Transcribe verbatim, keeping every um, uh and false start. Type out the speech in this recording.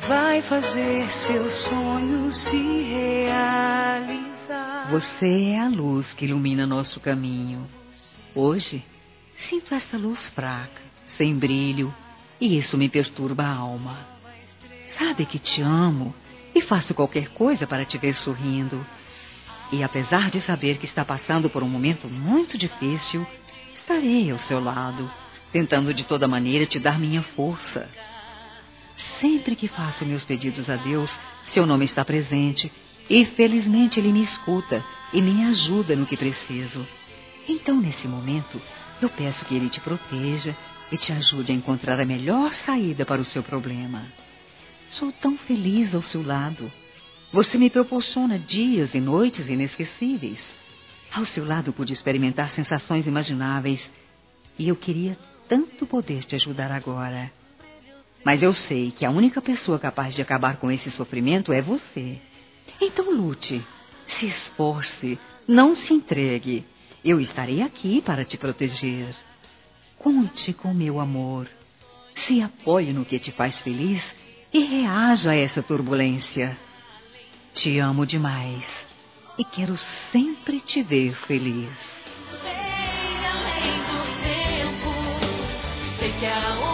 vai fazer seu sonho se realizar. Você é a luz que ilumina nosso caminho. Hoje, sinto essa luz fraca, sem brilho, e isso me perturba a alma. Sabe que te amo e faço qualquer coisa para te ver sorrindo. E apesar de saber que está passando por um momento muito difícil, estarei ao seu lado, tentando de toda maneira te dar minha força. Sempre que faço meus pedidos a Deus, seu nome está presente e felizmente Ele me escuta e me ajuda no que preciso. Então, nesse momento, eu peço que Ele te proteja e te ajude a encontrar a melhor saída para o seu problema. Sou tão feliz ao seu lado. Você me proporciona dias e noites inesquecíveis. Ao seu lado pude experimentar sensações imagináveis e eu queria tanto poder te ajudar agora. Mas eu sei que a única pessoa capaz de acabar com esse sofrimento é você. Então lute, se esforce, não se entregue. Eu estarei aqui para te proteger. Conte com meu amor. Se apoie no que te faz feliz e reaja a essa turbulência. Te amo demais e quero sempre te ver feliz. Bem além do tempo, sei que a